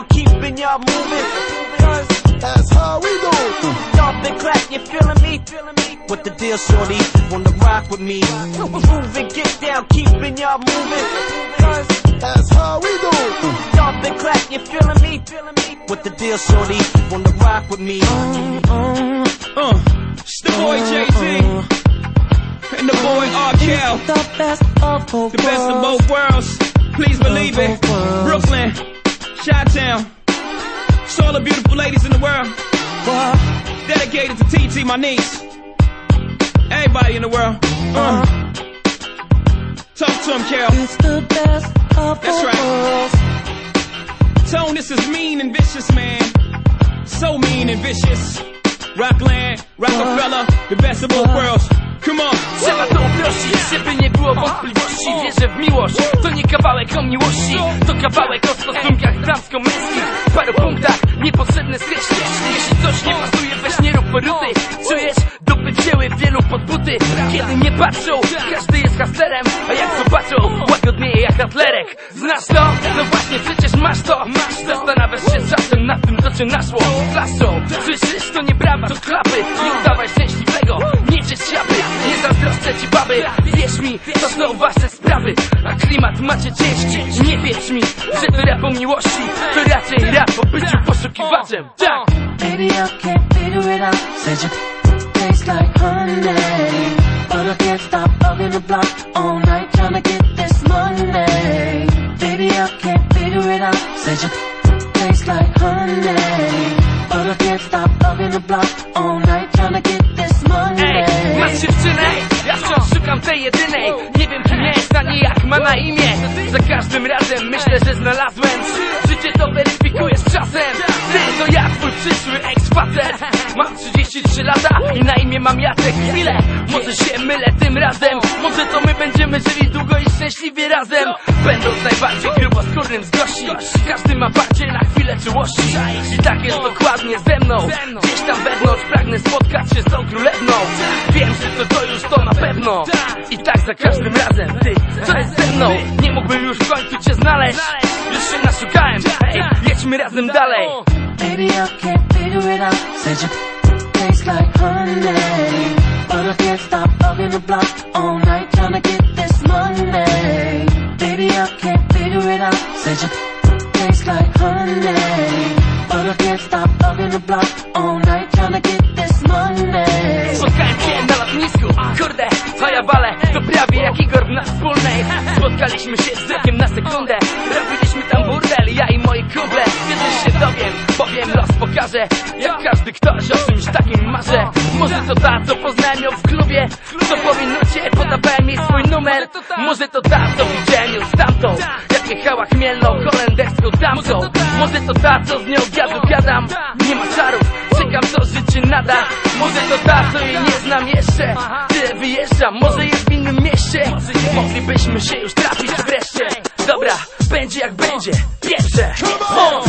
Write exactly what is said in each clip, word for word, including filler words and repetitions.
down, keeping y'all moving. Cause that's how we do. Y'all been clap, you feeling me? What the deal, shorty? Wanna rock with me? Move and get down, keeping y'all moving. Cause that's how we do. Y'all been clap, you feeling me? What the deal, shorty? Wanna rock with me? Uh, uh, uh. It's the boy J T and the boy R. Kel. The best of both The best of both worlds. Please believe it. Brooklyn, Chi-Town. It's all the beautiful ladies in the world. Dedicated to T T, my niece. Everybody in the world. Uh. Talk to him, Kel. It's the best of That's both right. worlds. Tone, this is mean and vicious, man. So mean and vicious. Rockland, Rockefeller, the best of both worlds. Come on. Trzeba to uprościć, żeby nie było wątpliwości. Wierzę w miłość, to nie kawałek o miłości. To kawałek o stosunkach damsko-męskich. W paru punktach niepotrzebne skreślić. Jeśli coś nie pasuje, weź nie rób poruty. Czujesz? Dupy wzięły wielu pod buty. Kiedy nie patrzą, każdy jest hustlerem. A jak zobaczą, łagodnieje jak atlerek. Znasz to? No właśnie, przecież masz to. Zastanawiasz się czasem nad tym, co cię naszło. Flaszą, słyszysz? To nie brawa, to klapy. Nie udawaj szczęśliwego, nie cię siapy. Nie zazdroszczę ci baby, wierz mi, to są wasze sprawy. A klimat macie ciężki, nie wierz mi, że to rap o miłości. To raczej rap o byciu poszukiwaczem. Tak! Baby, I can't figure it out. Said you taste like honey, but I can't stop bugging the block all night trying to get this money. Baby, I can't figure it out. Said you taste like honey, but I can't stop bugging the block all night trying to get this money. Ej, masz dziewczynę? Ja wciąż szukam tej jedynej. Nie wiem kim jest, ani jak ma na imię. Za każdym razem myślę, że znalazłem. Życie to weryfikujesz czasem. Ty to ja, twój przyszły ex-facet. Mam trzydzieści trzy lata i na imię mam Jacek. Chwilę, może się mylę tym razem. Może to my będziemy żyli długo i szczęśliwie razem. Będąc najbardziej gruboskórnym z gości. Każdy ma parcie na chwilę czułości. I tak jest dokładnie ze mną. Gdzieś tam wewnątrz pragnę spotkać się z tą królewną. Wiem, że to to już to na pewno. I tak za każdym razem. Ty, co jest ze mną? Nie mógłbym już w końcu cię znaleźć. Już się naszukałem. Ej, jedźmy razem dalej. Baby, I can't figure it out. Said you taste like honey, but I can't stop bugging the block all night trying to get this money. Baby, I can't figure it out. Said you taste like honey, but I can't stop bugging the block all night trying to get this money. Spotkałem cię na lotnisku, kurde, a ja walę. To prawie jak Igor na wspólnej. Spotkaliśmy się z wzrokiem na sekundę. Robiliśmy tam burdel, ja i moi kumple. Kiedyś się dowiem, powiem, los pokaże. Jak każdy ktoś o czymś takim marzy. Może to ta, co poznałem ją w klubie. Co po minucie podawałem jej swój numer. Może to ta, co widziałem ją z tamtą. Jak jechała chmielną, holenderską damcą. Może to ta, co z nią gadu gadam. Nie ma czarów, czekam co życie nada. Może to ta, co jej nie znam jeszcze. Tyle wyjeżdżam, może jest w innym mieście. Moglibyśmy się już trafić wreszcie. Dobra, będzie jak będzie. Pierwsze. O!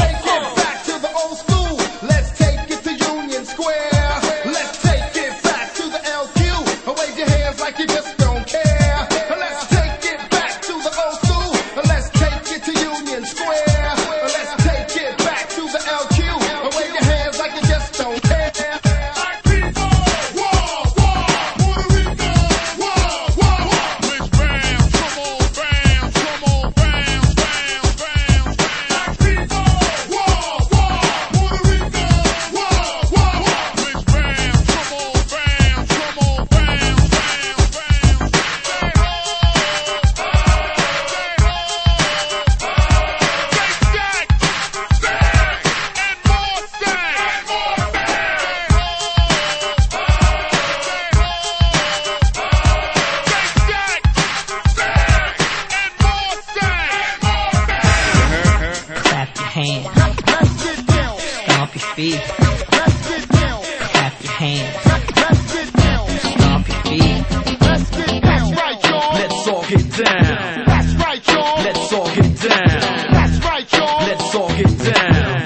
Hands. Stomp your feet. Clap your hands.